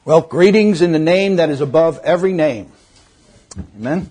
Well, greetings in the name that is above every name. Amen.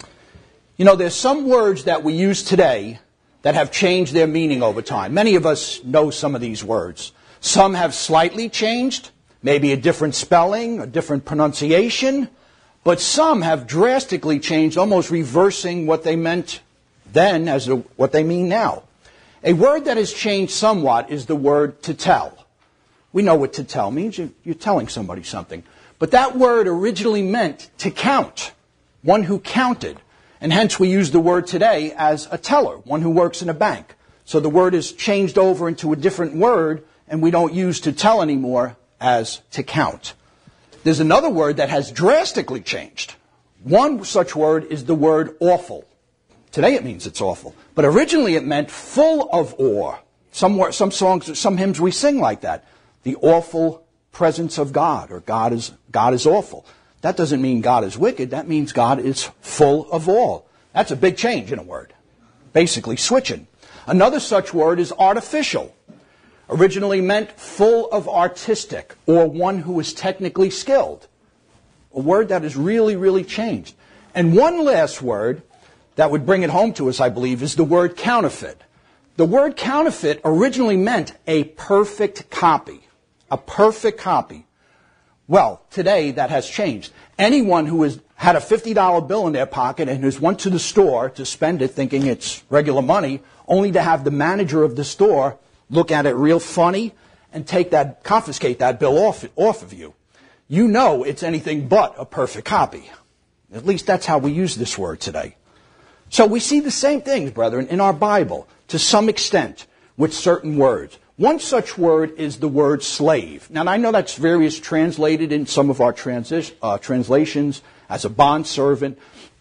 You know, there's some words that we use today that have changed their meaning over time. Many of us know some of these words. Some have slightly changed, maybe a different spelling, a different pronunciation, but some have drastically changed, almost reversing what they meant then as what they mean now. A word that has changed somewhat is the word to tell. We know what to tell means. You're telling somebody something. But that word originally meant to count, one who counted. And hence we use the word today as a teller, one who works in a bank. So the word is changed over into a different word, and we don't use to tell anymore as to count. There's another word that has drastically changed. One such word is the word awful. Today it means it's awful. But originally it meant full of awe. Some songs, some hymns we sing like that. The awful presence of God, or God is awful. That doesn't mean God is wicked. That means God is full of awe. That's a big change in a word. Basically switching. Another such word is artificial. Originally meant full of artistic, or one who is technically skilled. A word that has really, really changed. And one last word that would bring it home to us, I believe, is the word counterfeit. The word counterfeit originally meant a perfect copy. A perfect copy. Well, today that has changed. Anyone who has had a $50 bill in their pocket and has went to the store to spend it thinking it's regular money, only to have the manager of the store look at it real funny and confiscate that bill off of you. You know it's anything but a perfect copy. At least that's how we use this word today. So we see the same things, brethren, in our Bible to some extent with certain words. One such word is the word slave. Now, I know that's various translated in some of our translations as a bondservant.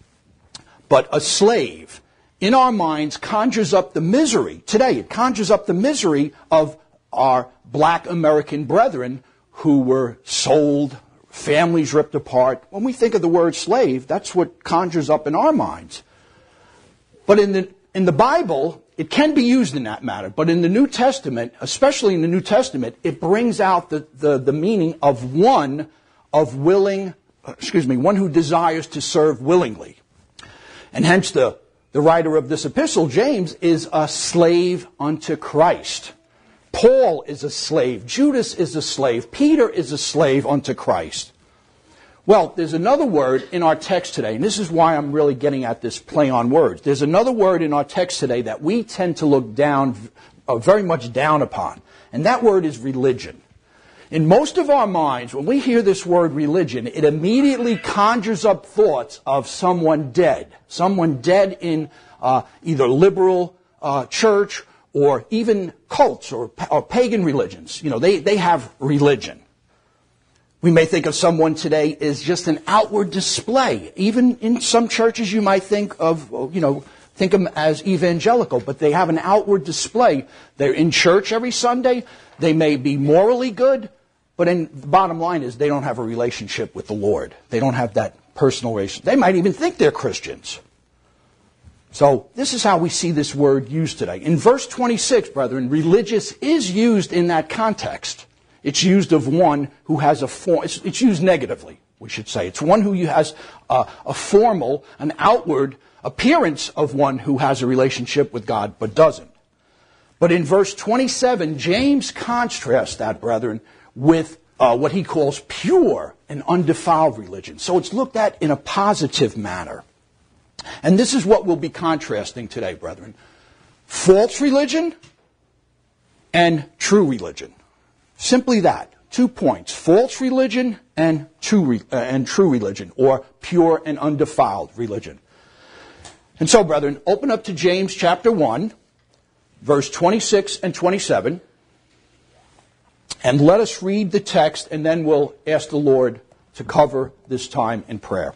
But a slave, in our minds, conjures up the misery. Today, it conjures up the misery of our black American brethren who were sold, families ripped apart. When we think of the word slave, that's what conjures up in our minds. But in the Bible, it can be used in that matter, but in the New Testament, especially in the New Testament, it brings out the meaning of one who desires to serve willingly. And hence the writer of this epistle, James, is a slave unto Christ. Paul is a slave. Judas is a slave. Peter is a slave unto Christ. Well, there's another word in our text today, and this is why I'm really getting at this play on words. There's another word in our text today that we tend to look down, very much down upon, and that word is religion. In most of our minds, when we hear this word religion, it immediately conjures up thoughts of someone dead in either liberal church or even cults or pagan religions. You know, they have religion. We may think of someone today as just an outward display. Even in some churches you might think of them as evangelical, but they have an outward display. They're in church every Sunday. They may be morally good, but the bottom line is they don't have a relationship with the Lord. They don't have that personal relationship. They might even think they're Christians. So this is how we see this word used today. In verse 26, brethren, religious is used in that context. It's used of one who has a form. It's used negatively, we should say. It's one who has a formal, an outward appearance of one who has a relationship with God but doesn't. But in verse 27, James contrasts that, brethren, with what he calls pure and undefiled religion. So it's looked at in a positive manner. And this is what we'll be contrasting today, brethren. False religion and true religion. Simply that. 2 points. False religion and true religion, or pure and undefiled religion. And so, brethren, open up to James chapter 1, verse 26 and 27. And let us read the text, and then we'll ask the Lord to cover this time in prayer.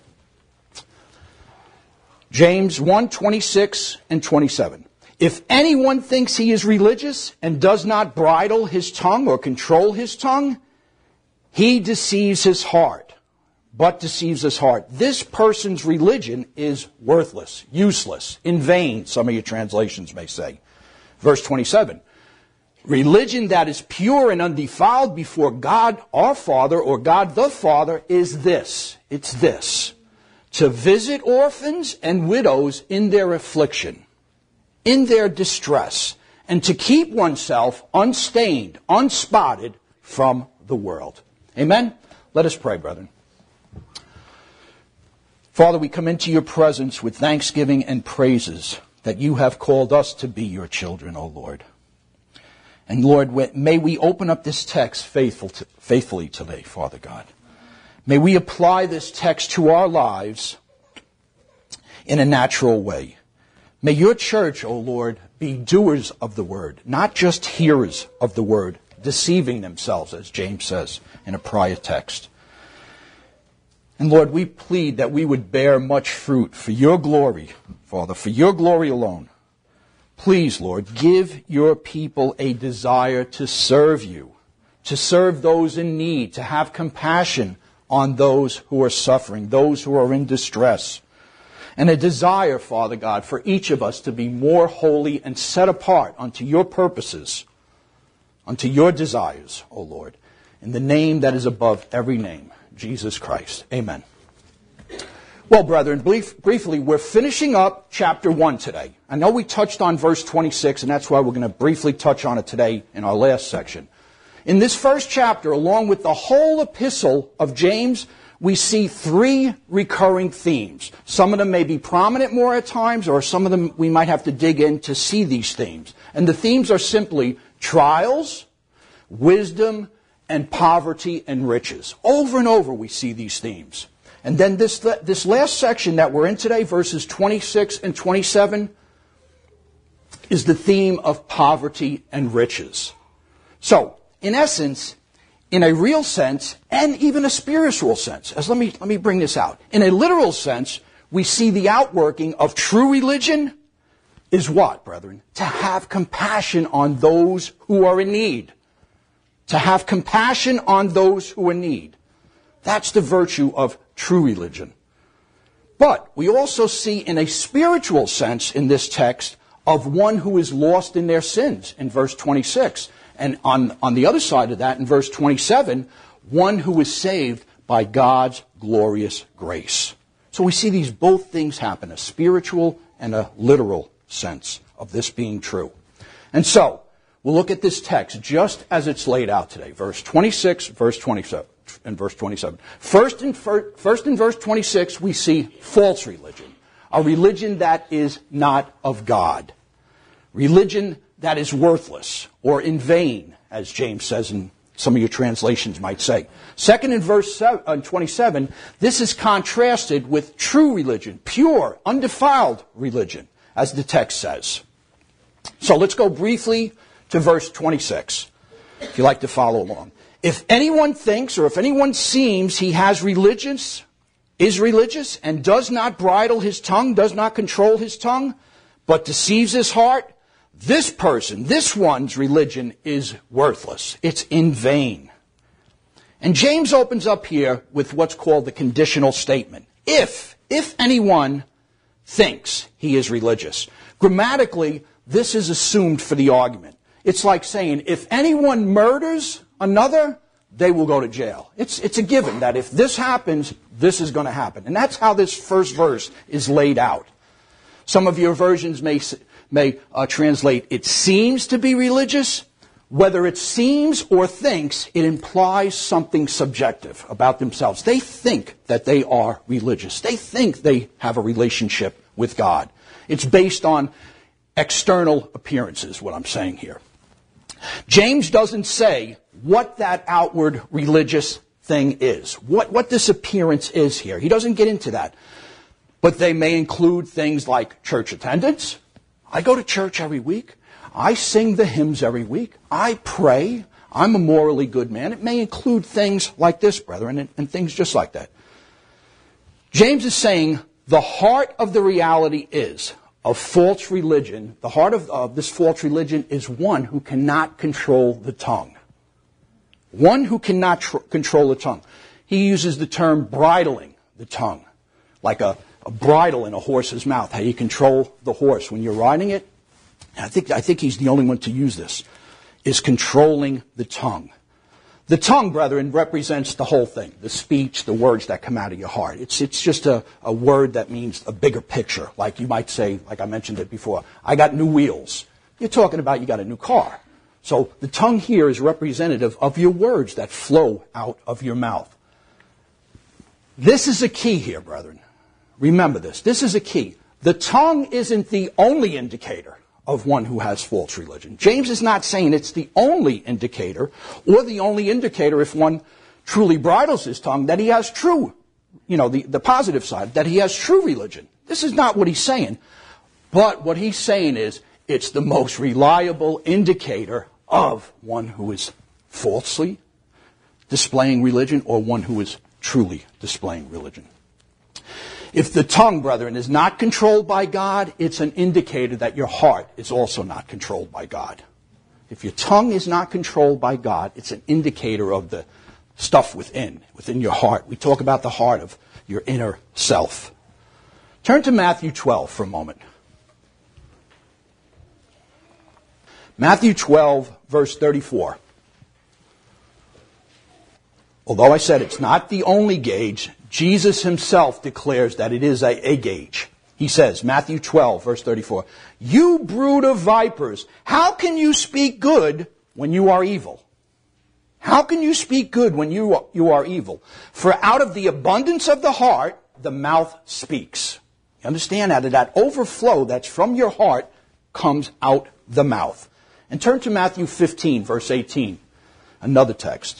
James 1, 26 and 27. If anyone thinks he is religious and does not bridle his tongue or control his tongue, he deceives his heart, but deceives his heart. This person's religion is worthless, useless, in vain, some of your translations may say. Verse 27. Religion that is pure and undefiled before God our Father or God the Father is this. It's this. To visit orphans and widows in their affliction, in their distress, and to keep oneself unstained, unspotted from the world. Amen? Let us pray, brethren. Father, we come into your presence with thanksgiving and praises that you have called us to be your children, O Lord. And Lord, may we open up this text faithfully today, Father God. May we apply this text to our lives in a natural way. May your church, O Lord, be doers of the word, not just hearers of the word, deceiving themselves, as James says in a prior text. And Lord, we plead that we would bear much fruit for your glory, Father, for your glory alone. Please, Lord, give your people a desire to serve you, to serve those in need, to have compassion on those who are suffering, those who are in distress. And a desire, Father God, for each of us to be more holy and set apart unto your purposes, unto your desires, O Lord, in the name that is above every name, Jesus Christ. Amen. Well, brethren, briefly, we're finishing up chapter 1 today. I know we touched on verse 26, and that's why we're going to briefly touch on it today in our last section. In this first chapter, along with the whole epistle of James, we see 3 recurring themes. Some of them may be prominent more at times, or some of them we might have to dig in to see these themes. And the themes are simply trials, wisdom, and poverty and riches. Over and over we see these themes. And then this last section that we're in today, verses 26 and 27, is the theme of poverty and riches. So, in essence, in a real sense, and even a spiritual sense, let me bring this out. In a literal sense, we see the outworking of true religion is what, brethren? To have compassion on those who are in need. To have compassion on those who are in need. That's the virtue of true religion. But we also see in a spiritual sense in this text of one who is lost in their sins in verse 26. And on the other side of that, in verse 27, one who is saved by God's glorious grace. So we see these both things happen, a spiritual and a literal sense of this being true. And so, we'll look at this text just as it's laid out today. Verse 26, verse 27, and verse 27. First in verse 26, we see false religion. A religion that is not of God. Religion that is worthless or in vain, as James says in some of your translations might say. Second, in verse 27, this is contrasted with true religion, pure, undefiled religion, as the text says. So let's go briefly to verse 26, if you like to follow along. If anyone thinks or if anyone seems he is religious, and does not bridle his tongue, does not control his tongue, but deceives his heart, this person, this one's religion is worthless. It's in vain. And James opens up here with what's called the conditional statement. If anyone thinks he is religious. Grammatically, this is assumed for the argument. It's like saying, if anyone murders another, they will go to jail. It's a given that if this happens, this is going to happen. And that's how this first verse is laid out. Some of your versions may translate, it seems to be religious. Whether it seems or thinks, it implies something subjective about themselves. They think that they are religious. They think they have a relationship with God. It's based on external appearances, what I'm saying here. James doesn't say what that outward religious thing is, what this appearance is here. He doesn't get into that. But they may include things like church attendance. I go to church every week. I sing the hymns every week. I pray. I'm a morally good man. It may include things like this, brethren, and things just like that. James is saying the heart of the reality is of false religion. The heart of this false religion is one who cannot control the tongue. One who cannot control the tongue. He uses the term bridling the tongue, like a bridle in a horse's mouth, how you control the horse when you're riding it. I think he's the only one to use this. is controlling the tongue. The tongue, brethren, represents the whole thing, the speech, the words that come out of your heart. It's just a word that means a bigger picture. Like you might say, like I mentioned it before, I got new wheels. You're talking about you got a new car. So the tongue here is representative of your words that flow out of your mouth. This is a key here, brethren. Remember this. This is a key. The tongue isn't the only indicator of one who has false religion. James is not saying it's the only indicator or the only indicator if one truly bridles his tongue that he has true, the positive side, that he has true religion. This is not what he's saying. But what he's saying is it's the most reliable indicator of one who is falsely displaying religion or one who is truly displaying religion. If the tongue, brethren, is not controlled by God, it's an indicator that your heart is also not controlled by God. If your tongue is not controlled by God, it's an indicator of the stuff within your heart. We talk about the heart of your inner self. Turn to Matthew 12 for a moment. Matthew 12, verse 34. Although I said it's not the only gauge, Jesus himself declares that it is a gauge. He says, Matthew 12, verse 34, "You brood of vipers, how can you speak good when you are evil? How can you speak good when you are evil? For out of the abundance of the heart, the mouth speaks." You understand? Out of that overflow that's from your heart comes out the mouth. And turn to Matthew 15, verse 18, another text.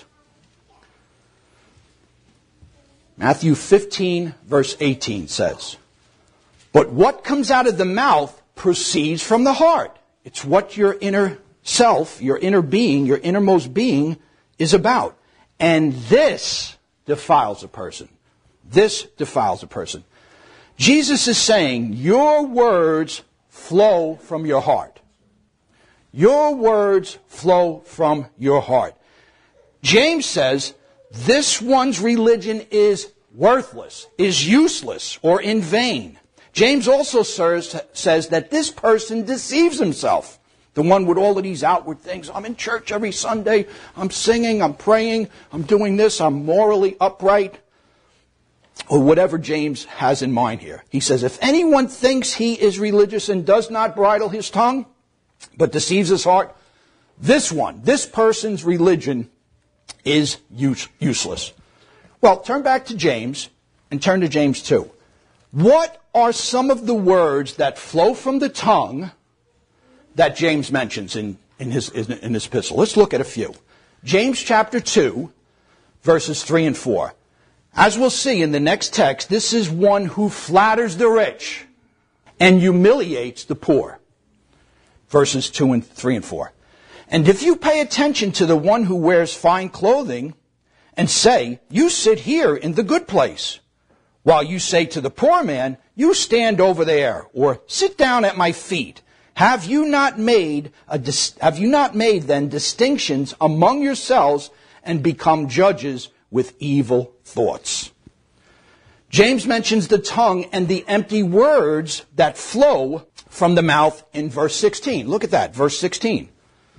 Matthew 15, verse 18 says, "But what comes out of the mouth proceeds from the heart." It's what your inner self, your inner being, your innermost being is about. And this defiles a person. This defiles a person. Jesus is saying, your words flow from your heart. Your words flow from your heart. James says, this one's religion is worthless, is useless, or in vain. James also says that this person deceives himself. The one with all of these outward things. I'm in church every Sunday. I'm singing. I'm praying. I'm doing this. I'm morally upright. Or whatever James has in mind here. He says, if anyone thinks he is religious and does not bridle his tongue, but deceives his heart, this person's religion is useless. Well, turn back to James and turn to James 2. What are some of the words that flow from the tongue that James mentions in his epistle? Let's look at a few. James chapter 2, verses 3 and 4. As we'll see in the next text, this is one who flatters the rich and humiliates the poor. Verses 3 and 4. And if you pay attention to the one who wears fine clothing and say, you sit here in the good place, while you say to the poor man, you stand over there, or sit down at my feet, have you not made then distinctions among yourselves and become judges with evil thoughts? James mentions the tongue and the empty words that flow from the mouth in verse 16. Look at that, verse 16.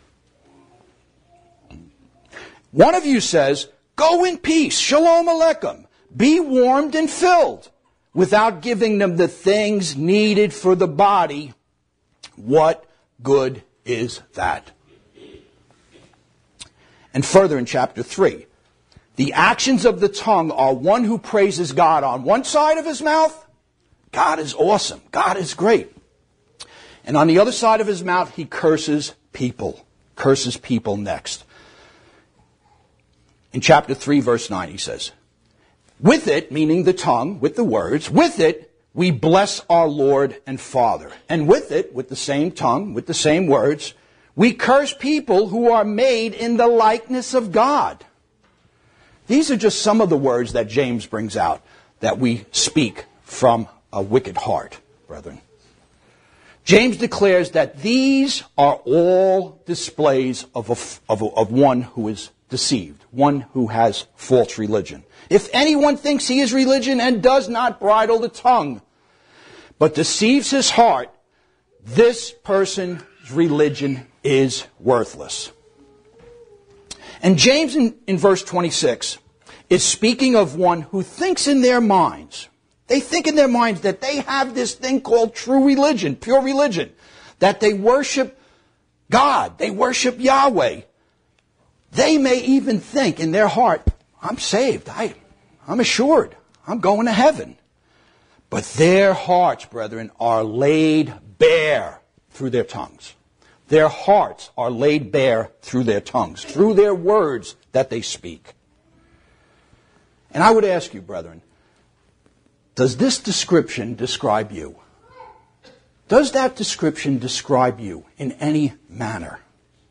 One of you says, go in peace, shalom aleichem, be warmed and filled, without giving them the things needed for the body. What good is that? And further in chapter 3, the actions of the tongue are one who praises God on one side of his mouth. God is awesome. God is great. And on the other side of his mouth, he curses people. Curses people next. In chapter 3, verse 9, he says, with it, meaning the tongue, with the words, with it, we bless our Lord and Father. And with it, with the same tongue, with the same words, we curse people who are made in the likeness of God. These are just some of the words that James brings out that we speak from a wicked heart, brethren. James declares that these are all displays of one who is deceived, one who has false religion. If anyone thinks he is religion and does not bridle the tongue, but deceives his heart, this person's religion is worthless. And James in verse 26 is speaking of one who thinks in their minds. They think in their minds that they have this thing called true religion, pure religion, that they worship God, they worship Yahweh. They may even think in their heart, I'm saved, I'm assured, I'm going to heaven. But their hearts, brethren, are laid bare through their tongues. Their hearts are laid bare through their tongues, through their words that they speak. And I would ask you, brethren, does this description describe you? Does that description describe you in any manner?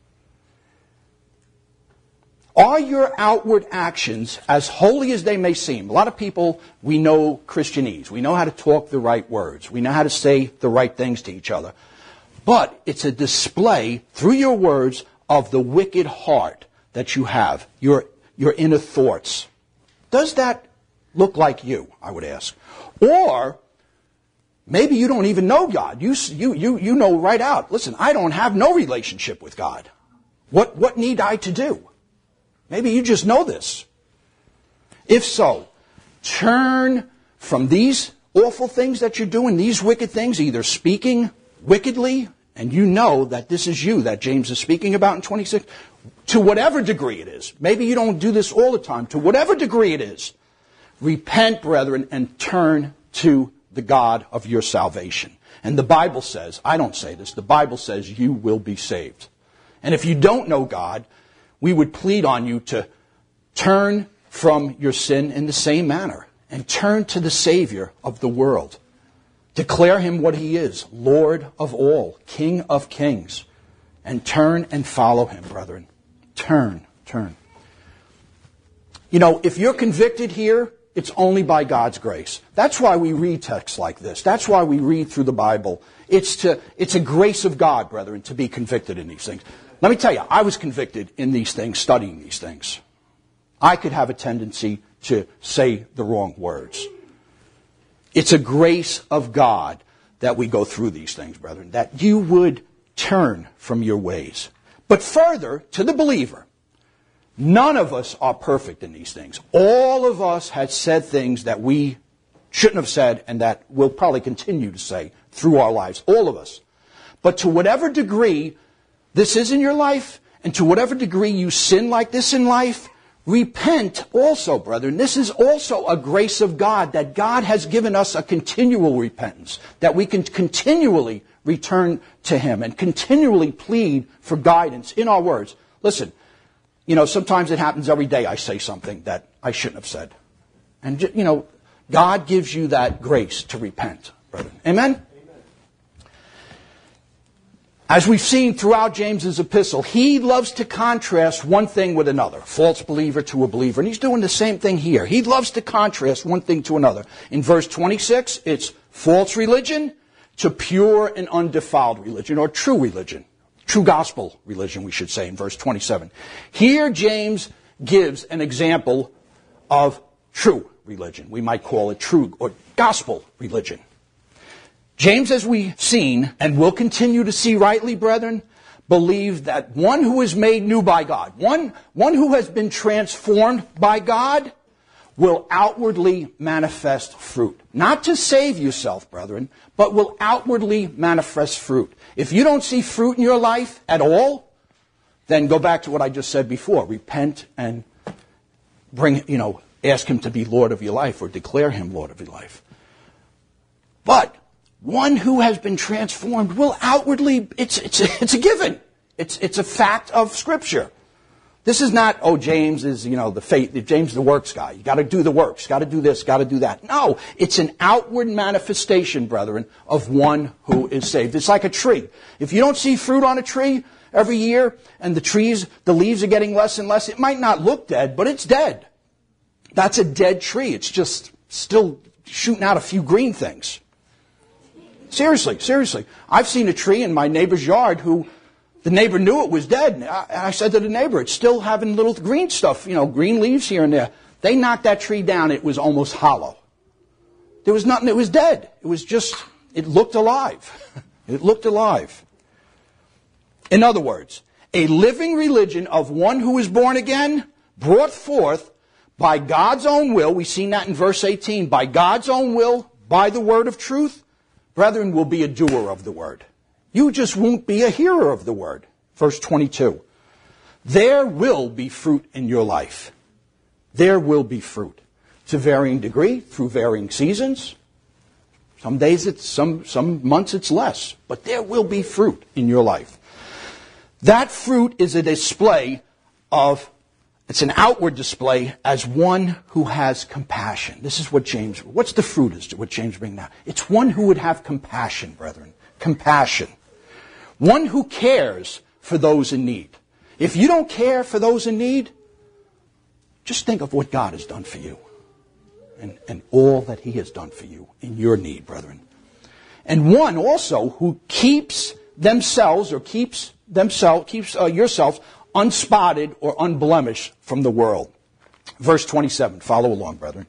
Are your outward actions as holy as they may seem? A lot of people, we know Christianese. We know how to talk the right words. We know how to say the right things to each other. But it's a display through your words of the wicked heart that you have, your inner thoughts. Does that look like you, I would ask? Or maybe you don't even know God. You know right out, listen, I don't have no relationship with God. What need I to do? Maybe you just know this. If so, turn from these awful things that you're doing, these wicked things, either speaking wickedly, and you know that this is you that James is speaking about in 26, to whatever degree it is. Maybe you don't do this all the time. To whatever degree it is, repent, brethren, and turn to the God of your salvation. And the Bible says, I don't say this, the Bible says you will be saved. And if you don't know God, we would plead on you to turn from your sin in the same manner and turn to the Savior of the world. Declare Him what He is, Lord of all, King of kings, and turn and follow Him, brethren. Turn. You know, if you're convicted here, it's only by God's grace. That's why we read texts like this. That's why we read through the Bible. It's a grace of God, brethren, to be convicted in these things. Let me tell you, I was convicted in these things, studying these things. I could have a tendency to say the wrong words. It's a grace of God that we go through these things, brethren, that you would turn from your ways. But further, to the believer, none of us are perfect in these things. All of us had said things that we shouldn't have said and that we'll probably continue to say through our lives. All of us. But to whatever degree this is in your life, and to whatever degree you sin like this in life, repent also, brethren. This is also a grace of God, that God has given us a continual repentance, that we can continually return to Him and continually plead for guidance in our words. Listen, you know, sometimes it happens every day I say something that I shouldn't have said. And, you know, God gives you that grace to repent, brethren. Amen? As we've seen throughout James's epistle, he loves to contrast one thing with another. False believer to a believer. And he's doing the same thing here. He loves to contrast one thing to another. In verse 26, it's false religion to pure and undefiled religion, or true religion. True gospel religion, we should say, in verse 27. Here James gives an example of true religion. We might call it true or gospel religion. James, as we've seen, and will continue to see rightly, brethren, believes that one who is made new by God, one who has been transformed by God, will outwardly manifest fruit. Not to save yourself, brethren, but will outwardly manifest fruit. If you don't see fruit in your life at all, then go back to what I just said before. Repent and ask Him to be Lord of your life, or declare Him Lord of your life. But one who has been transformed will outwardly, it's a given. It's a fact of Scripture. This is not, James is, the faith, James the works guy. You got to do the works, got to do this, got to do that. No, it's an outward manifestation, brethren, of one who is saved. It's like a tree. If you don't see fruit on a tree every year, and the leaves are getting less and less, it might not look dead, but it's dead. That's a dead tree. It's just still shooting out a few green things. Seriously. I've seen a tree in my neighbor's yard who the neighbor knew it was dead. And I said to the neighbor, it's still having little green stuff, green leaves here and there. They knocked that tree down. It was almost hollow. There was nothing. It was dead. It was just, it looked alive. It looked alive. In other words, A living religion of one who is born again, brought forth by God's own will. We've seen that in verse 18. By God's own will, by the word of truth, brethren, will be a doer of the word. You just won't be a hearer of the word. Verse 22. There will be fruit in your life. There will be fruit. To varying degree, through varying seasons. Some days some months it's less. But there will be fruit in your life. That fruit is a display of, it's an outward display as one who has compassion. This is what what's the fruit is what James brings now? It's one who would have compassion, brethren. Compassion. One who cares for those in need. If you don't care for those in need, just think of what God has done for you. And all that He has done for you in your need, brethren. And one also who keeps yourselves unspotted or unblemished from the world. Verse 27. Follow along, brethren.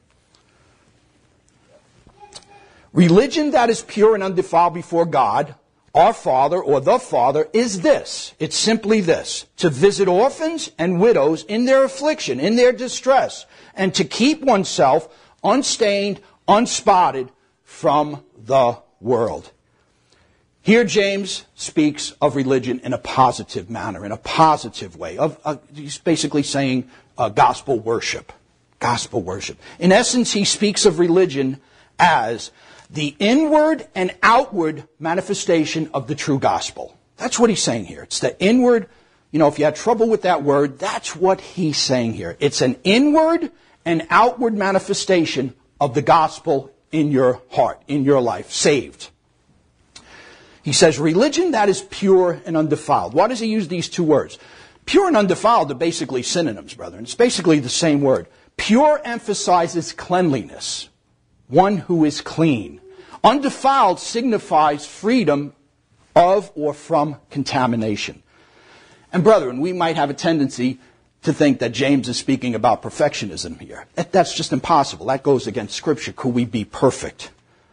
Religion that is pure and undefiled before God, our Father, or the Father, is this. It's simply this. To visit orphans and widows in their affliction, in their distress, and to keep oneself unstained, unspotted from the world. Here James speaks of religion in a positive manner, in a positive way. He's basically saying gospel worship. Gospel worship. In essence, he speaks of religion as the inward and outward manifestation of the true gospel. That's what he's saying here. It's the inward, if you had trouble with that word, that's what he's saying here. It's an inward and outward manifestation of the gospel in your heart, in your life, saved. He says, religion that is pure and undefiled. Why does he use these two words? Pure and undefiled are basically synonyms, brethren. It's basically the same word. Pure emphasizes cleanliness, one who is clean. Undefiled signifies freedom of or from contamination. And brethren, we might have a tendency to think that James is speaking about perfectionism here. That's just impossible. That goes against Scripture. Could we be perfect?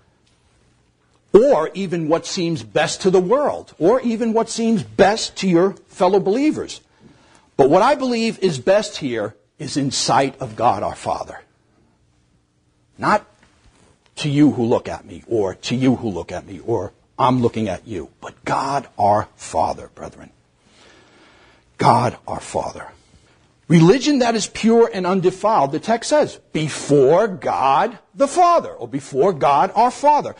Or even what seems best to the world, or even what seems best to your fellow believers. But what I believe is best here is in sight of God our Father. Not to you who look at me, or to you who look at me, or I'm looking at you. But God our Father, brethren. God our Father. Religion that is pure and undefiled, the text says, before God the Father, or before God our Father.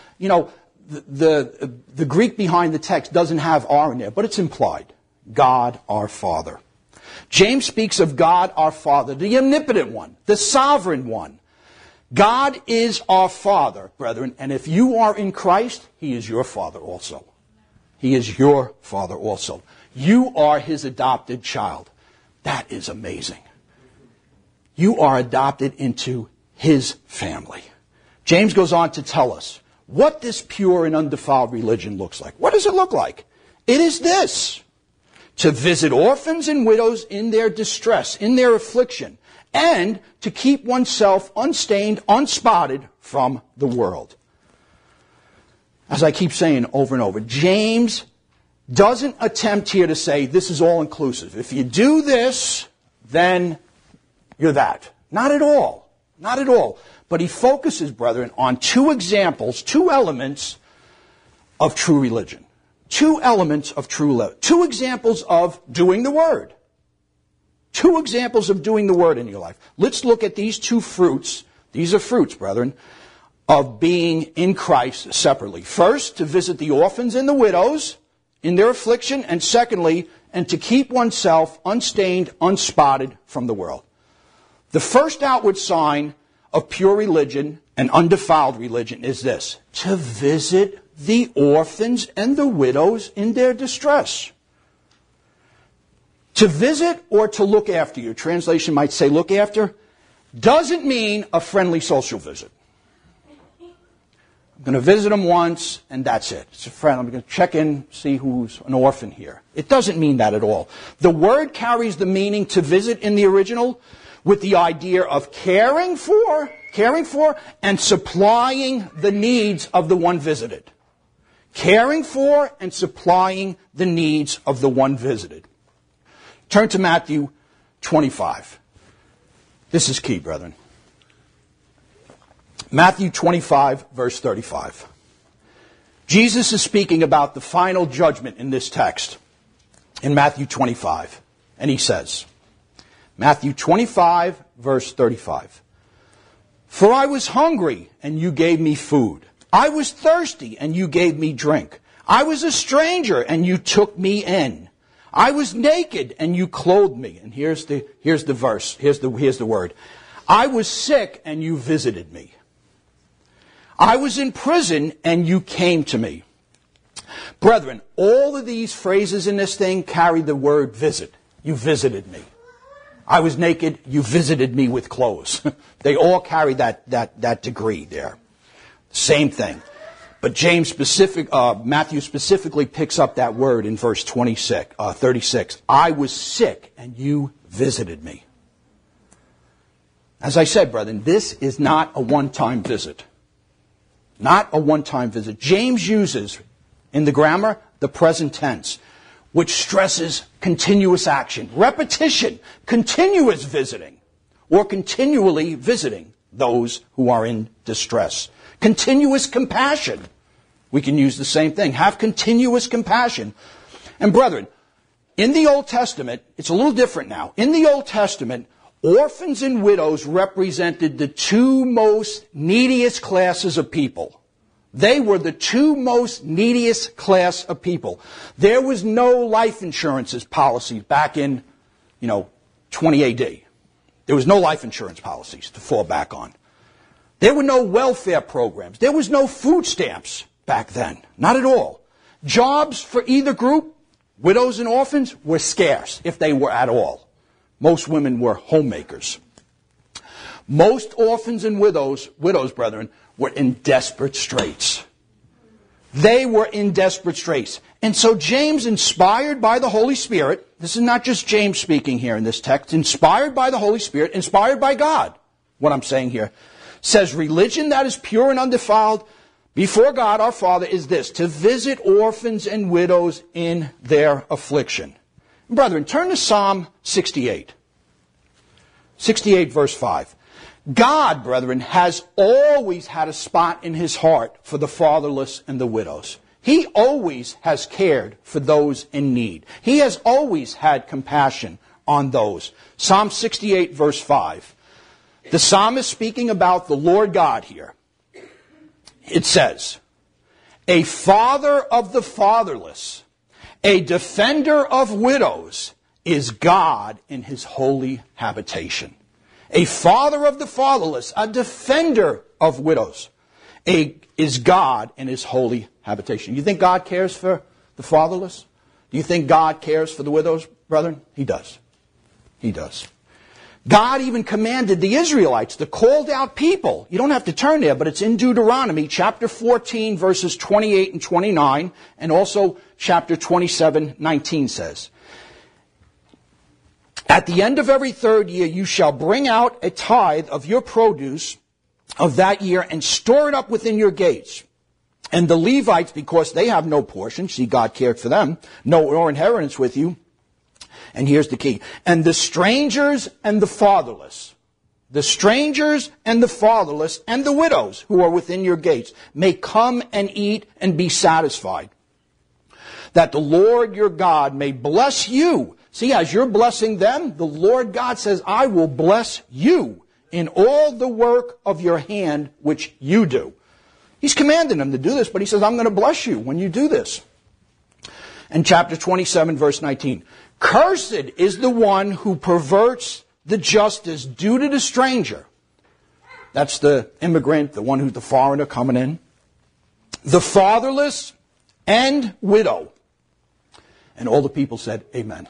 The Greek behind the text doesn't have R in there, but it's implied. God our Father. James speaks of God our Father, the omnipotent one, the sovereign one. God is our Father, brethren, and if you are in Christ, He is your Father also. He is your Father also. You are His adopted child. That is amazing. You are adopted into His family. James goes on to tell us what this pure and undefiled religion looks like. What does it look like? It is this: to visit orphans and widows in their distress, in their affliction, and to keep oneself unstained, unspotted from the world. As I keep saying over and over, James doesn't attempt here to say this is all inclusive. If you do this, then you're that. Not at all. Not at all. But he focuses, brethren, on two examples, two elements of true religion. Two elements of two examples of doing the Word. Two examples of doing the Word in your life. Let's look at these two fruits. These are fruits, brethren, of being in Christ separately. First, to visit the orphans and the widows in their affliction, and secondly, and to keep oneself unstained, unspotted from the world. The first outward sign of pure religion and undefiled religion is this: to visit the orphans and the widows in their distress. To visit or to look after, your translation might say look after, doesn't mean a friendly social visit. I'm going to visit them once, and that's it. It's a friend. I'm going to check in, see who's an orphan here. It doesn't mean that at all. The word carries the meaning to visit in the original with the idea of caring for, and supplying the needs of the one visited. Caring for and supplying the needs of the one visited. Turn to Matthew 25. This is key, brethren. Matthew 25, verse 35. Jesus is speaking about the final judgment in this text in Matthew 25. And he says, Matthew 25, verse 35. For I was hungry, and you gave me food. I was thirsty, and you gave me drink. I was a stranger, and you took me in. I was naked, and you clothed me. And here's the verse. Here's the word. I was sick, and you visited me. I was in prison, and you came to me. Brethren, all of these phrases in this thing carry the word visit. You visited me. I was naked, you visited me with clothes. They all carry that degree there. Same thing. But Matthew specifically picks up that word in verse 36. I was sick and you visited me. As I said, brethren, this is not a one-time visit. Not a one-time visit. James uses, in the grammar, the present tense, which stresses continuous action, repetition, continuous visiting, or continually visiting those who are in distress. Continuous compassion. We can use the same thing. Have continuous compassion. And brethren, in the Old Testament, it's a little different now. In the Old Testament, orphans and widows represented the two most neediest classes of people. They were the two most neediest class of people. There was no life insurance policies back in, 20 AD. There was no life insurance policies to fall back on. There were no welfare programs. There was no food stamps back then. Not at all. Jobs for either group, widows and orphans, were scarce, if they were at all. Most women were homemakers. Most orphans and widows, brethren, were in desperate straits. They were in desperate straits. And so James, inspired by the Holy Spirit, this is not just James speaking here in this text, inspired by the Holy Spirit, inspired by God, what I'm saying here, says religion that is pure and undefiled before God our Father is this, to visit orphans and widows in their affliction. Brethren, turn to Psalm 68. 68 verse 5. God, brethren, has always had a spot in his heart for the fatherless and the widows. He always has cared for those in need. He has always had compassion on those. Psalm 68 verse 5. The psalmist speaking about the Lord God here. It says, a father of the fatherless, a defender of widows, is God in his holy habitation. A father of the fatherless, a defender of widows, is God in his holy habitation. You think God cares for the fatherless? Do you think God cares for the widows, brethren? He does. He does. God even commanded the Israelites, the called out people. You don't have to turn there, but it's in Deuteronomy chapter 14, verses 28 and 29, and also chapter 27, 19 says, at the end of every third year, you shall bring out a tithe of your produce of that year and store it up within your gates. And the Levites, because they have no portion, see, God cared for them, no inheritance with you. And here's the key. And the strangers and the fatherless, the widows who are within your gates may come and eat and be satisfied. That the Lord your God may bless you. See, as you're blessing them, the Lord God says, I will bless you in all the work of your hand which you do. He's commanding them to do this, but he says, I'm going to bless you when you do this. And chapter 27, verse 19. Cursed is the one who perverts the justice due to the stranger. That's the immigrant, the one who's the foreigner coming in. The fatherless and widow. And all the people said, amen.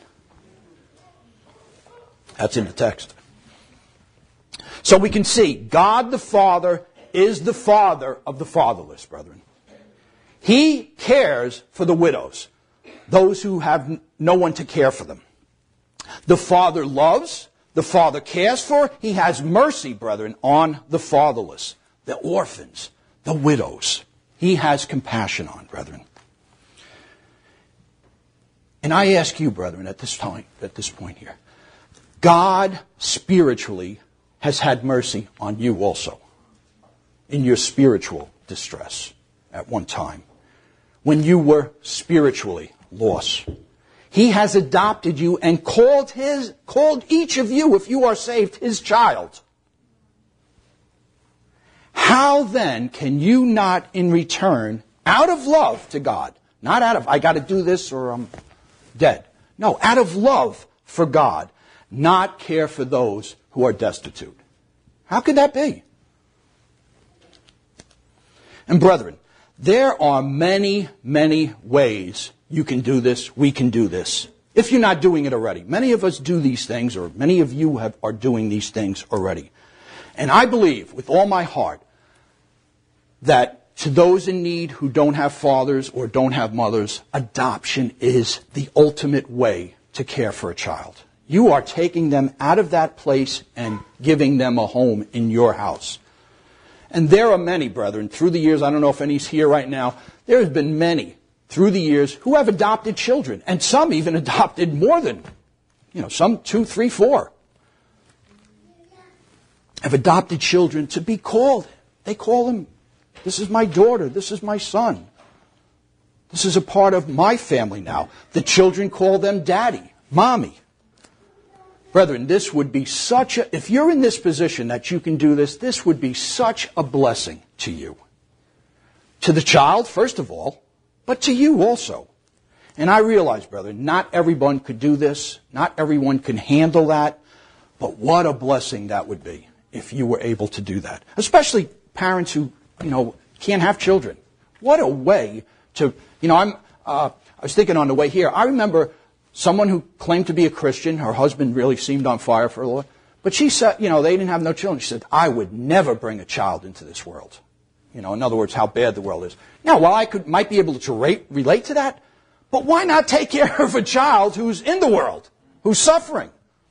That's in the text. So we can see God the Father is the father of the fatherless, brethren. He cares for the widows, those who have no one to care for them. The Father loves, the Father cares for, he has mercy, brethren, on the fatherless, the orphans, the widows. He has compassion on, brethren. And I ask you, brethren, at this point here, God spiritually has had mercy on you also in your spiritual distress at one time, when you were spiritually lost. He has adopted you and called each of you, if you are saved, his child. How then can you not in return, out of love to God, not out of, I got to do this or I'm dead. No, out of love for God, not care for those who are destitute? How could that be? And brethren, there are many, many ways you can do this, we can do this, if you're not doing it already. Many of us do these things, or many of you are doing these things already. And I believe with all my heart that to those in need who don't have fathers or don't have mothers, adoption is the ultimate way to care for a child. You are taking them out of that place and giving them a home in your house. And there are many, brethren, through the years, I don't know if any's here right now, there has been many through the years who have adopted children, and some even adopted more than, some 2, 3, 4. Have adopted children to be called. They call them, this is my daughter, this is my son. This is a part of my family now. The children call them daddy, mommy. Brethren, this would be if you're in this position that you can do this would be such a blessing to you. To the child, first of all, but to you also. And I realize, brethren, not everyone could do this. Not everyone can handle that. But what a blessing that would be if you were able to do that. Especially parents who, can't have children. What a way to, I was thinking on the way here, I remember someone who claimed to be a Christian, her husband really seemed on fire for the Lord, but she said, they didn't have no children. She said, I would never bring a child into this world. In other words, how bad the world is. Now, while I might be able to relate to that, but why not take care of a child who's in the world, who's suffering?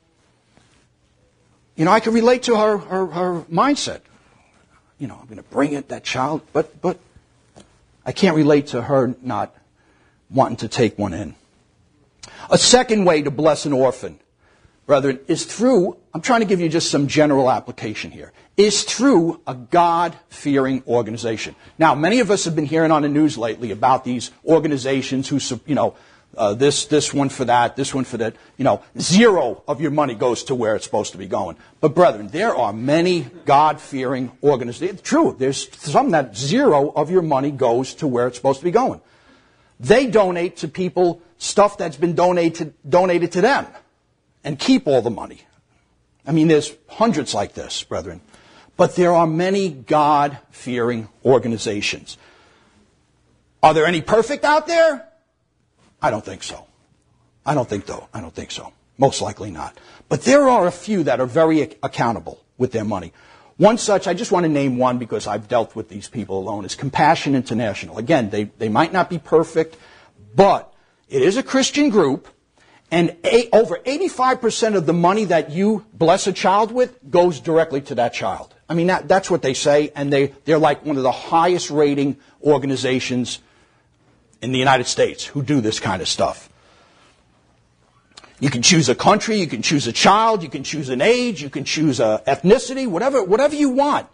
I could relate to her mindset. I'm going to bring that child, but I can't relate to her not wanting to take one in. A second way to bless an orphan, brethren, is through, I'm trying to give you just some general application here, is through a God-fearing organization. Now, many of us have been hearing on the news lately about these organizations who, this one for that, this one for that. Zero of your money goes to where it's supposed to be going. But brethren, there are many God-fearing organizations. True, there's some that zero of your money goes to where it's supposed to be going. They donate to people stuff that's been donated to them and keep all the money. There's hundreds like this, brethren. But there are many God-fearing organizations. Are there any perfect out there? I don't think so. I don't think so. Most likely not. But there are a few that are very accountable with their money. One such, I just want to name one because I've dealt with these people alone, is Compassion International. Again, they might not be perfect, but it is a Christian group, and over 85% of the money that you bless a child with goes directly to that child. That's what they say, and they're like one of the highest rating organizations in the United States who do this kind of stuff. You can choose a country, you can choose a child, you can choose an age, you can choose a ethnicity, whatever you want.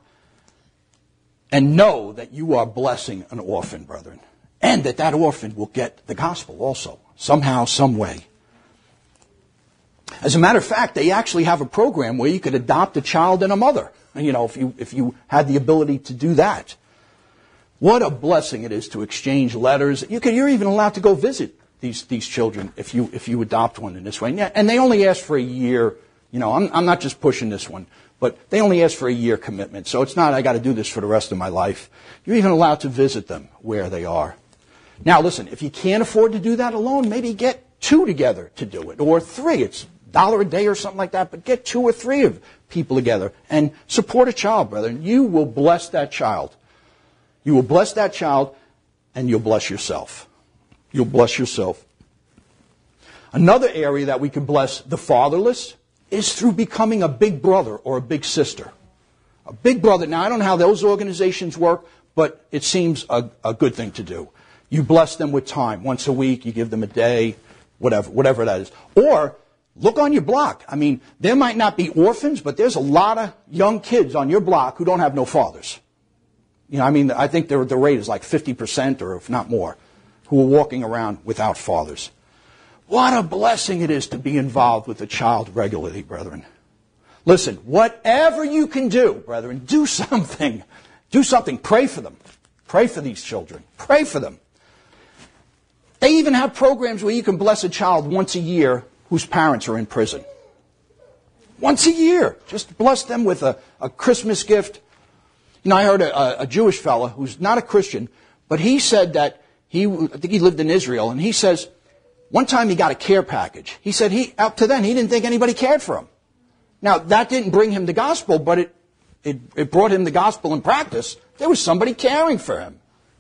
And know that you are blessing an orphan, brethren. And that orphan will get the gospel also, somehow, some way. As a matter of fact, they actually have a program where you could adopt a child and a mother, if you had the ability to do that. What a blessing it is to exchange letters. You're even allowed to go visit these children if you adopt one in this way. And they only ask for a year. I'm not just pushing this one, but they only ask for a year commitment. So it's not I got to do this for the rest of my life. You're even allowed to visit them where they are. Now listen, if you can't afford to do that alone, maybe get 2 together to do it, or 3. It's $1 a day or something like that, but get 2 or 3 of people together and support a child, brethren. You will bless that child. You will bless that child, and you'll bless yourself. You'll bless yourself. Another area that we can bless the fatherless is through becoming a big brother or a big sister. A big brother. Now, I don't know how those organizations work, but it seems a good thing to do. You bless them with time. Once a week, you give them a day. whatever that is. Or look on your block. I mean, there might not be orphans, but there's a lot of young kids on your block who don't have no fathers. You know, I mean, I think the rate is like 50% or if not more who are walking around without fathers. What a blessing it is to be involved with a child regularly, brethren. Listen, whatever you can do, brethren, do something. Do something. Pray for them. Pray for these children. Pray for them. They even have programs where you can bless a child once a year whose parents are in prison. Once a year. Just bless them with a Christmas gift. You know, I heard a Jewish fella who's not a Christian, but he said that I think he lived in Israel, and he says, one time he got a care package. He said up to then he didn't think anybody cared for him. Now, that didn't bring him the gospel, but it brought him the gospel in practice. There was somebody caring for him.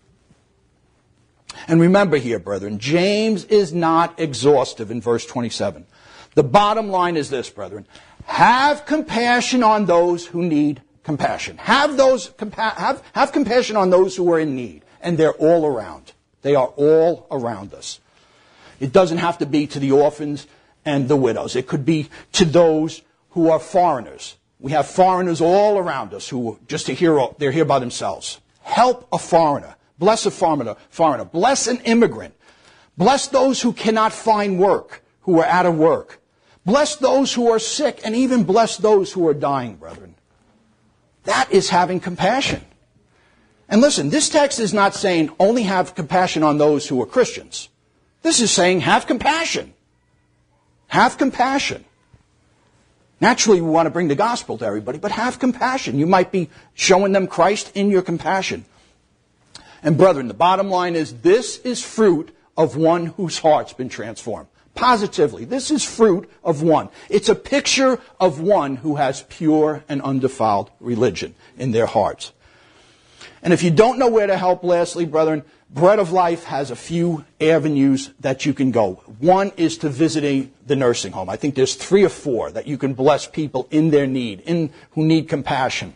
And remember here, brethren, James is not exhaustive in verse 27. The bottom line is this, brethren. Have compassion on those who need compassion. Have compassion on those who are in need. And they're all around. They are all around us. It doesn't have to be to the orphans and the widows. It could be to those who are foreigners. We have foreigners all around us who they're here by themselves. Help a foreigner. Bless a foreigner. Bless an immigrant. Bless those who cannot find work, who are out of work. Bless those who are sick, and even bless those who are dying, brethren. That is having compassion. And listen, this text is not saying only have compassion on those who are Christians. This is saying have compassion. Have compassion. Naturally, we want to bring the gospel to everybody, but have compassion. You might be showing them Christ in your compassion. And brethren, the bottom line is this is fruit of one whose heart's been transformed. Positively, this is fruit of one. It's a picture of one who has pure and undefiled religion in their hearts. And if you don't know where to help, lastly, brethren, Bread of Life has a few avenues that you can go. One is to visiting the nursing home. I think there's 3 or 4 that you can bless people in their need, who need compassion.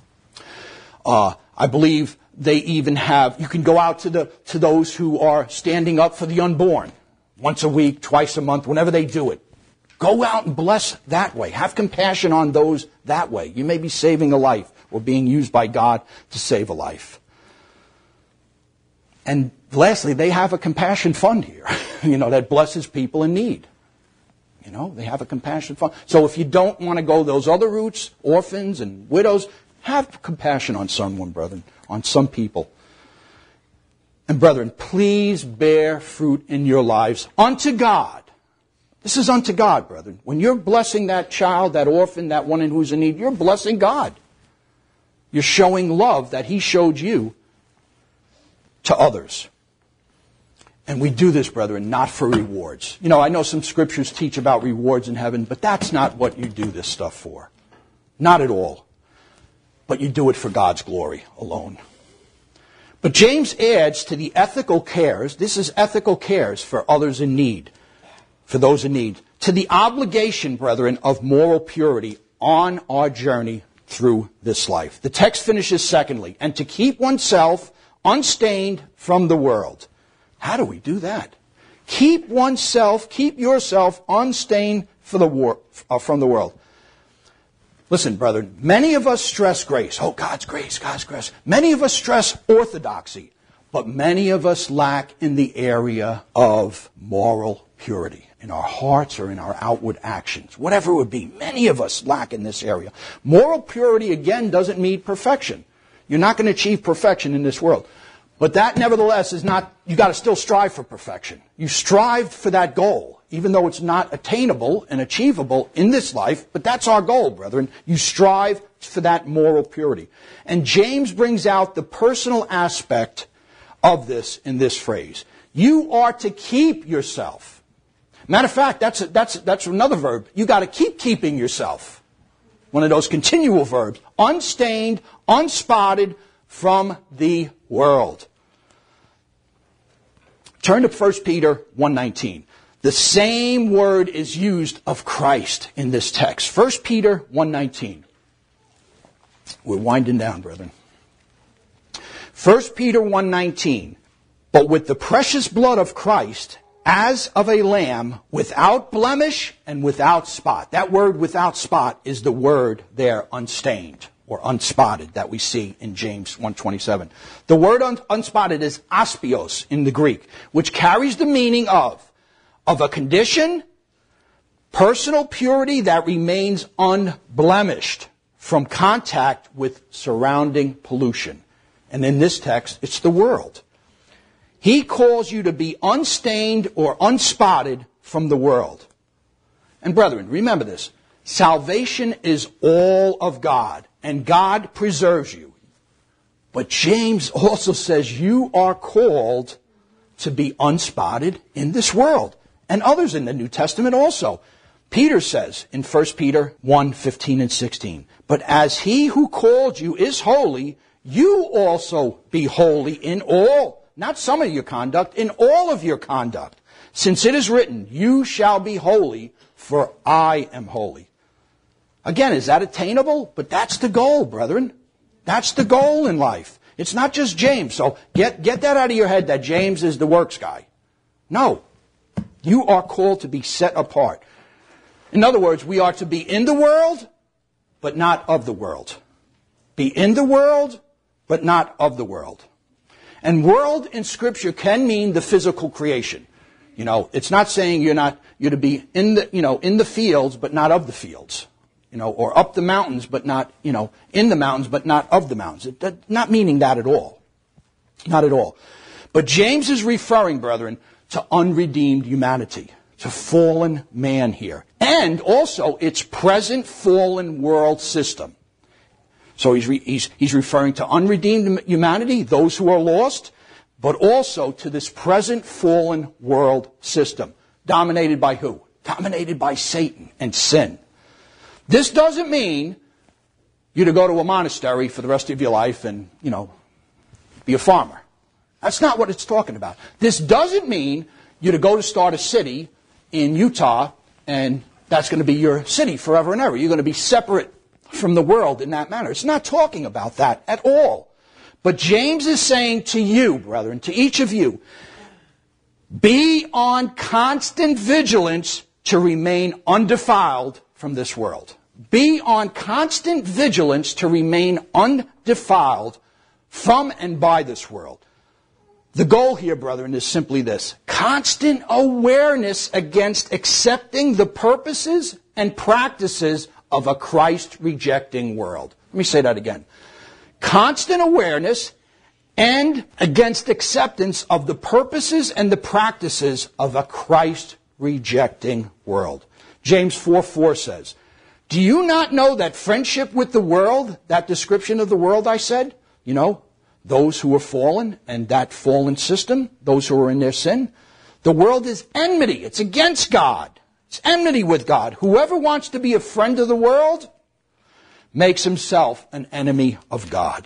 I believe they even you can go out to those who are standing up for the unborn. Once a week, twice a month, whenever they do it. Go out and bless that way. Have compassion on those that way. You may be saving a life or being used by God to save a life. And lastly, they have a compassion fund here, that blesses people in need. They have a compassion fund. So if you don't want to go those other routes, orphans and widows, have compassion on someone, brethren, on some people. And brethren, please bear fruit in your lives unto God. This is unto God, brethren. When you're blessing that child, that orphan, that one who's in need, you're blessing God. You're showing love that He showed you to others. And we do this, brethren, not for rewards. I know some scriptures teach about rewards in heaven, but that's not what you do this stuff for. Not at all. But you do it for God's glory alone. But James adds to the ethical cares, this is ethical cares for others in need, for those in need, to the obligation, brethren, of moral purity on our journey through this life. The text finishes secondly, and to keep oneself unstained from the world. How do we do that? Keep yourself unstained from the world. Listen, brethren, many of us stress grace. Oh, God's grace, God's grace. Many of us stress orthodoxy, but many of us lack in the area of moral purity, in our hearts or in our outward actions, whatever it would be. Many of us lack in this area. Moral purity, again, doesn't mean perfection. You're not going to achieve perfection in this world. But that, nevertheless, is not, you got to still strive for perfection. You strive for that goal, even though it's not attainable and achievable in this life, but that's our goal, brethren. You strive for that moral purity. And James brings out the personal aspect of this in this phrase. You are to keep yourself. Matter of fact, that's another verb. You got to keep keeping yourself. One of those continual verbs. Unstained, unspotted from the world. Turn to 1 Peter 1:19. The same word is used of Christ in this text. 1 Peter 1:19. We're winding down, brethren. 1 Peter 1:19. But with the precious blood of Christ, as of a lamb without blemish and without spot. That word without spot is the word there, unstained or unspotted, that we see in James 1:27. The word unspotted is aspios in the Greek, which carries the meaning of a condition, personal purity that remains unblemished from contact with surrounding pollution. And in this text, it's the world. He calls you to be unstained or unspotted from the world. And brethren, remember this. Salvation is all of God, and God preserves you. But James also says you are called to be unspotted in this world. And others in the New Testament also. Peter says in 1 Peter 1:15 and 16, but as he who called you is holy, you also be holy in all, not some of your conduct, in all of your conduct. Since it is written, you shall be holy, for I am holy. Again, is that attainable? But that's the goal, brethren. That's the goal in life. It's not just James. So get that out of your head that James is the works guy. No. You are called to be set apart. In other words, we are to be in the world, but not of the world. Be in the world, but not of the world. And world in Scripture can mean the physical creation. You know, it's not saying you're to be in the fields, but not of the fields. You know, or up the mountains, but not, in the mountains, but not of the mountains. It's not meaning that at all. Not at all. But James is referring, brethren, to unredeemed humanity, to fallen man here. And also its present fallen world system. So he's referring to unredeemed humanity, those who are lost, but also to this present fallen world system. Dominated by who? Dominated by Satan and sin. This doesn't mean you to go to a monastery for the rest of your life and, be a farmer. That's not what it's talking about. This doesn't mean you to go to start a city in Utah and that's going to be your city forever and ever. You're going to be separate from the world in that manner. It's not talking about that at all. But James is saying to you, brethren, to each of you, be on constant vigilance to remain undefiled from this world. Be on constant vigilance to remain undefiled from and by this world. The goal here, brethren, is simply this. Constant awareness against accepting the purposes and practices of a Christ-rejecting world. Let me say that again. Constant awareness and against acceptance of the purposes and the practices of a Christ-rejecting world. James 4:4 says, do you not know that friendship with the world, that description of the world I said, those who are fallen and that fallen system, those who are in their sin, the world is enmity. It's against God. It's enmity with God. Whoever wants to be a friend of the world makes himself an enemy of God.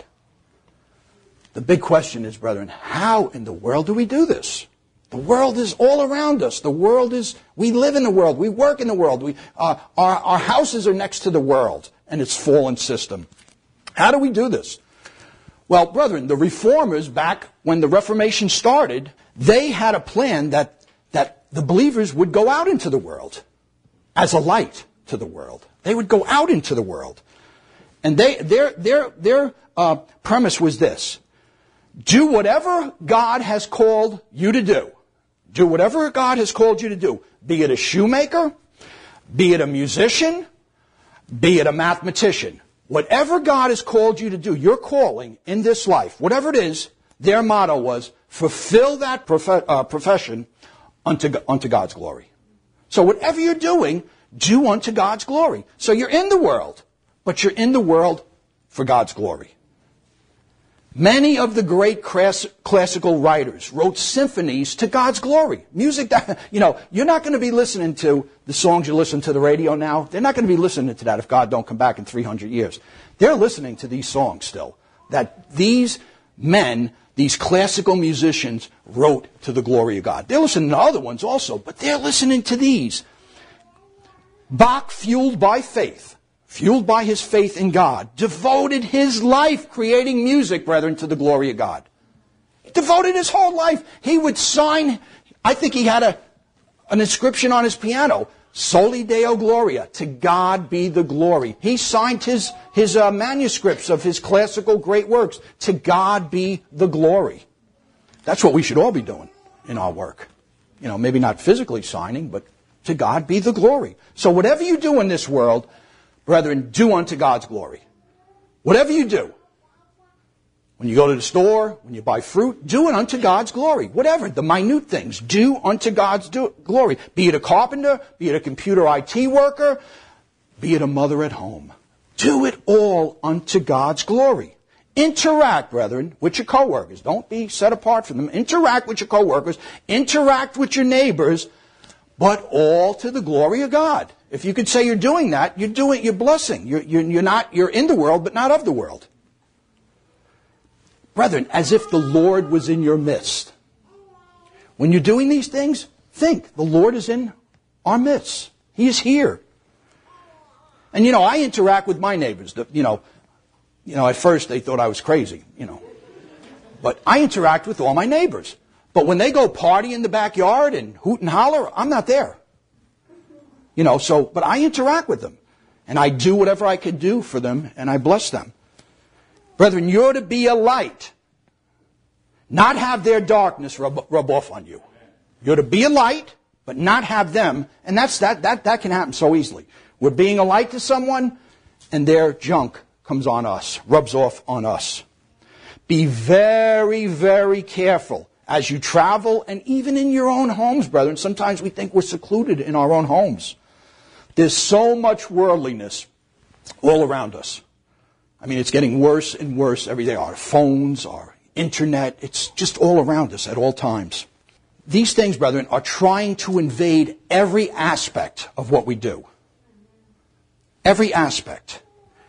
The big question is, brethren, how in the world do we do this? The world is all around us. We live in the world. We work in the world. Our houses are next to the world and its fallen system. How do we do this? Well, brethren, the reformers back when the Reformation started, they had a plan that the believers would go out into the world as a light to the world. They would go out into the world. And their premise was this. Do whatever God has called you to do. Do whatever God has called you to do. Be it a shoemaker, be it a musician, be it a mathematician. Whatever God has called you to do, your calling in this life, whatever it is, their motto was, fulfill that profession unto God's glory. So whatever you're doing, do unto God's glory. So you're in the world, but you're in the world for God's glory. Many of the great classical writers wrote symphonies to God's glory. Music that, you're not going to be listening to the songs you listen to the radio now. They're not going to be listening to that if God don't come back in 300 years. They're listening to these songs still. That these men, these classical musicians, wrote to the glory of God. They're listening to other ones also, but they're listening to these. Bach, fueled by his faith in God, devoted his life creating music, brethren, to the glory of God. He devoted his whole life. He would sign, I think he had an inscription on his piano, Soli Deo Gloria, to God be the glory. He signed his manuscripts of his classical great works, to God be the glory. That's what we should all be doing in our work. You know, maybe not physically signing, but to God be the glory. So whatever you do in this world, brethren, do unto God's glory. Whatever you do. When you go to the store, when you buy fruit, do it unto God's glory. Whatever, the minute things, do unto God's glory. Be it a carpenter, be it a computer IT worker, be it a mother at home. Do it all unto God's glory. Interact, brethren, with your coworkers. Don't be set apart from them. Interact with your coworkers. Interact with your neighbors, but all to the glory of God. If you could say you're doing that, you're blessing. You're in the world, but not of the world. Brethren, as if the Lord was in your midst. When you're doing these things, think, the Lord is in our midst. He is here. And I interact with my neighbors. At first they thought I was crazy, But I interact with all my neighbors. But when they go party in the backyard and hoot and holler, I'm not there. But I interact with them. And I do whatever I can do for them, and I bless them. Brethren, you're to be a light. Not have their darkness rub off on you. You're to be a light, but not have them. And that can happen so easily. We're being a light to someone, and their junk comes on us, rubs off on us. Be very, very careful as you travel, and even in your own homes, brethren. Sometimes we think we're secluded in our own homes. There's so much worldliness all around us. I mean, it's getting worse and worse every day. Our phones, our internet, it's just all around us at all times. These things, brethren, are trying to invade every aspect of what we do. Every aspect.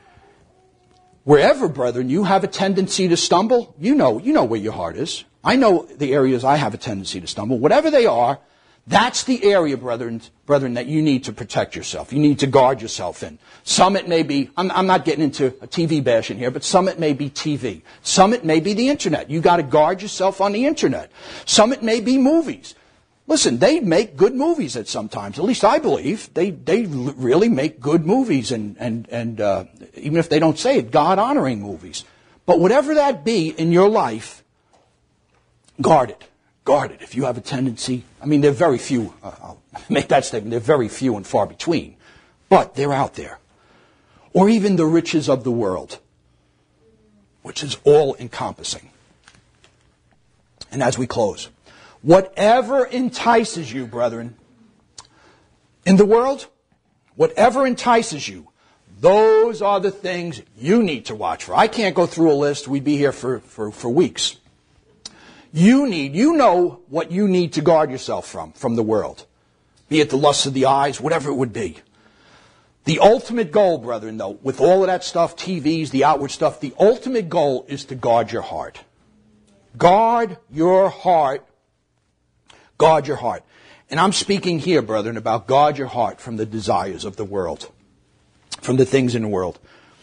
Wherever, brethren, you have a tendency to stumble, you know where your heart is. I know the areas I have a tendency to stumble. Whatever they are, that's the area, brethren, that you need to protect yourself. You need to guard yourself in. Some it may be, I'm not getting into a TV bashing here, but some it may be TV. Some it may be the internet. You got to guard yourself on the internet. Some it may be movies. Listen, they make good movies at some times. At least I believe they really make good movies, and even if they don't say it, God-honoring movies. But whatever that be in your life, guard it. Guard it. If you have a tendency, they're very few, I'll make that statement, they're very few and far between, but they're out there. Or even the riches of the world, which is all-encompassing. And as we close, whatever entices you, brethren, in the world, whatever entices you, those are the things you need to watch for. I can't go through a list. We'd be here for weeks. You know what you need to guard yourself from the world. Be it the lust of the eyes, whatever it would be. The ultimate goal, brethren, though, with all of that stuff, TVs, the outward stuff, the ultimate goal is to guard your heart. Guard your heart. Guard your heart. And I'm speaking here, brethren, about guard your heart from the desires of the world, from the things in the world.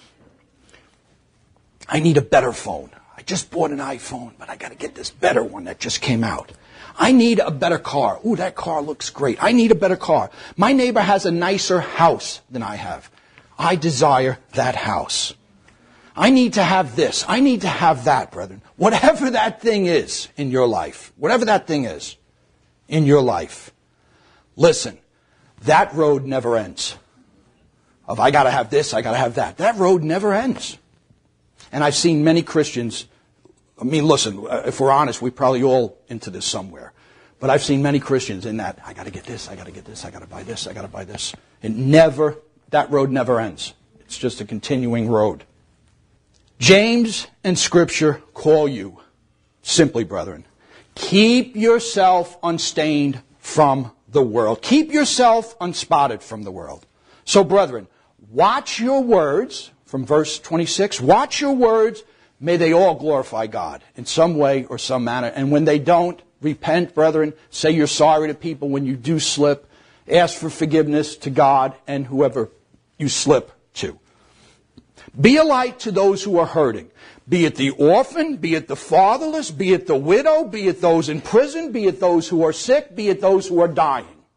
I need a better phone. I just bought an iPhone, but I got to get this better one that just came out. I need a better car. Ooh, that car looks great. I need a better car. My neighbor has a nicer house than I have. I desire that house. I need to have this. I need to have that, brethren. Whatever that thing is in your life, whatever that thing is in your life, listen, that road never ends. Of I got to have this, I got to have that. That road never ends. And I've seen many Christians, listen, if we're honest, we're probably all into this somewhere. But I've seen many Christians in that, I got to get this, I got to get this, I got to buy this, I got to buy this. That road never ends. It's just a continuing road. James and Scripture call you, simply, brethren, keep yourself unstained from the world. Keep yourself unspotted from the world. So, brethren, watch your words. From verse 26, watch your words, may they all glorify God in some way or some manner. And when they don't, repent, brethren, say you're sorry to people when you do slip, ask for forgiveness to God and whoever you slip to. Be a light to those who are hurting, be it the orphan, be it the fatherless, be it the widow, be it those in prison, be it those who are sick, be it those who are dying.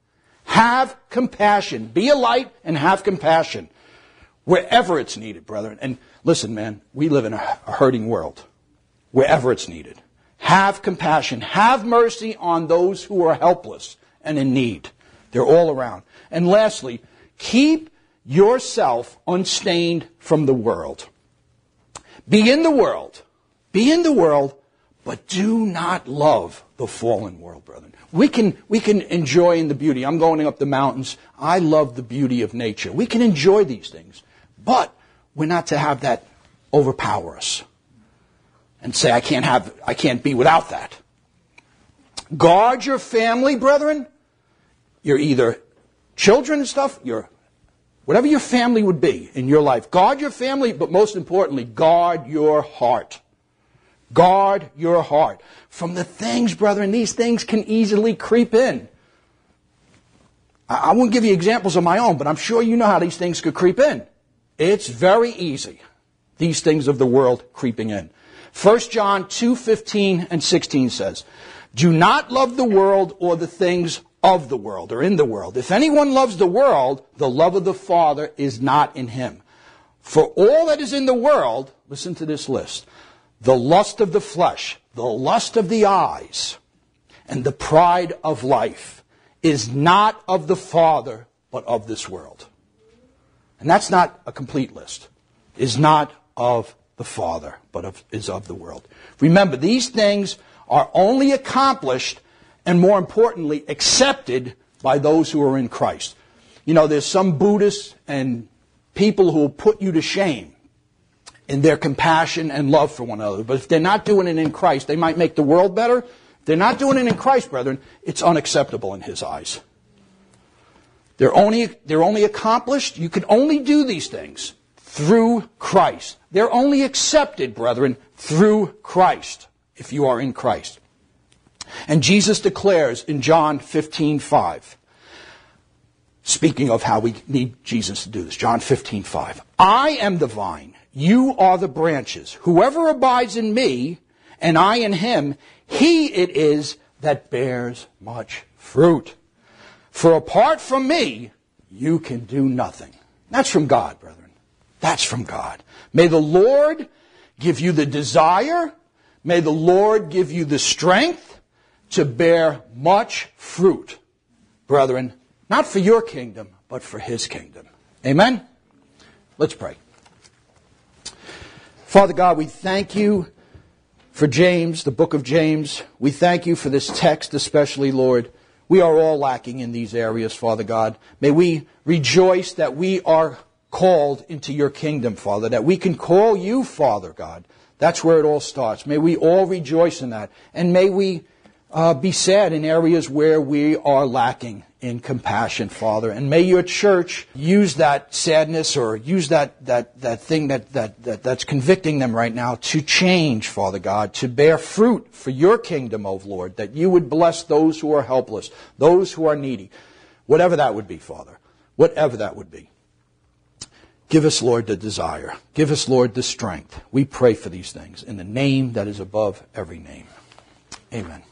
Have compassion. Be a light and have compassion wherever it's needed, brethren. And listen, man, we live in a hurting world. Wherever it's needed. Have compassion. Have mercy on those who are helpless and in need. They're all around. And lastly, keep yourself unstained from the world. Be in the world. Be in the world, but do not love the fallen world, brethren. We can enjoy in the beauty. I'm going up the mountains. I love the beauty of nature. We can enjoy these things. But we're not to have that overpower us. And say, I can't be without that. Guard your family, brethren. You're either children and stuff, whatever your family would be in your life. Guard your family, but most importantly, guard your heart. Guard your heart. From the things, brethren, these things can easily creep in. I won't give you examples of my own, but I'm sure you know how these things could creep in. It's very easy. These things of the world creeping in. 1 John 2:15 and 16 says, do not love the world or the things of the world or in the world. If anyone loves the world, the love of the Father is not in him. For all that is in the world, listen to this list, the lust of the flesh, the lust of the eyes, and the pride of life is not of the Father, but of this world. And that's not a complete list. Is not of the Father, but is of the world. Remember, these things are only accomplished and, more importantly, accepted by those who are in Christ. You know, there's some Buddhists and people who will put you to shame in their compassion and love for one another. But if they're not doing it in Christ, they might make the world better. If they're not doing it in Christ, brethren, it's unacceptable in His eyes. They're only accomplished. You can only do these things through Christ. They're only accepted, brethren, through Christ, if you are in Christ. And Jesus declares in John 15:5, speaking of how we need Jesus to do this, John 15:5, I am the vine, you are the branches. Whoever abides in me, and I in him, he it is that bears much fruit. For apart from me, you can do nothing. That's from God, brethren. That's from God. May the Lord give you the desire, may the Lord give you the strength to bear much fruit, brethren, not for your kingdom, but for His kingdom. Amen? Let's pray. Father God, we thank you for James, the book of James. We thank you for this text especially, Lord. We are all lacking in these areas, Father God. May we rejoice that we are called into your kingdom, Father, that we can call you Father, God. That's where it all starts. May we all rejoice in that. And may we be sad in areas where we are lacking in compassion, Father. And may your church use that sadness or use that thing that's convicting them right now to change, Father God, to bear fruit for your kingdom, O Lord, that you would bless those who are helpless, those who are needy, whatever that would be, Father, whatever that would be. Give us, Lord, the desire. Give us, Lord, the strength. We pray for these things in the name that is above every name. Amen.